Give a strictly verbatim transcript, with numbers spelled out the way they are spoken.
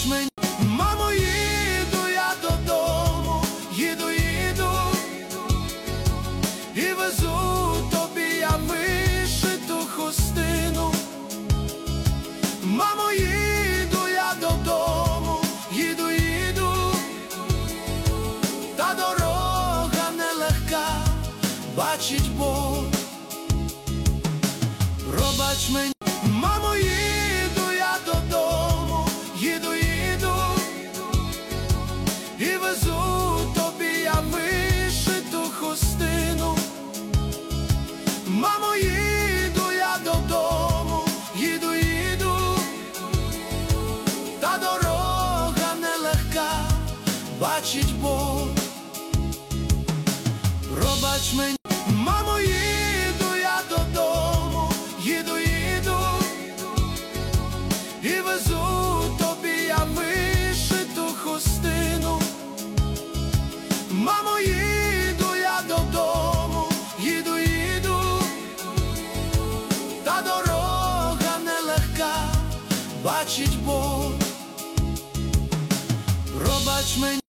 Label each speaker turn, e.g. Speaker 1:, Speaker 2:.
Speaker 1: Пробач мені, мамо, їду я додому, їду, їду, і везу тобі я вишиту хустину. Мамо, їду я додому, їду, їду, та дорога нелегка, бачить Бог. Пробач мені, мамо, їду я додому, їду, їду, і везу тобі я вишиту хустину. Мамо, їду я додому, їду, їду, та дорога нелегка, бачить Бог. Пробач мені, мамо, їду я додому, їду, їду, і везу тобі я вишиту хустину. Мамо, їду я додому, їду, їду, та дорога нелегка, бачить Бог. Пробач мені.